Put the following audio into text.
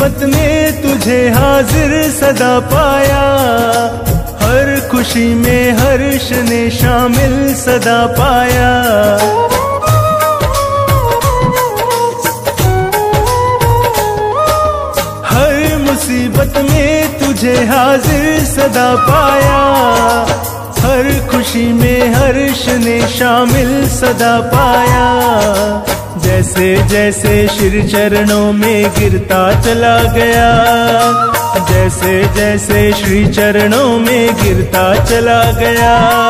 मुसीबत में तुझे हाजिर सदा पाया, हर खुशी में हर्ष ने शामिल सदा पाया। हर मुसीबत में तुझे हाजिर सदा पाया, हर खुशी में हर्ष ने शामिल सदा पाया। जैसे जैसे श्री चरणों में गिरता चला गया, जैसे जैसे श्री चरणों में गिरता चला गया।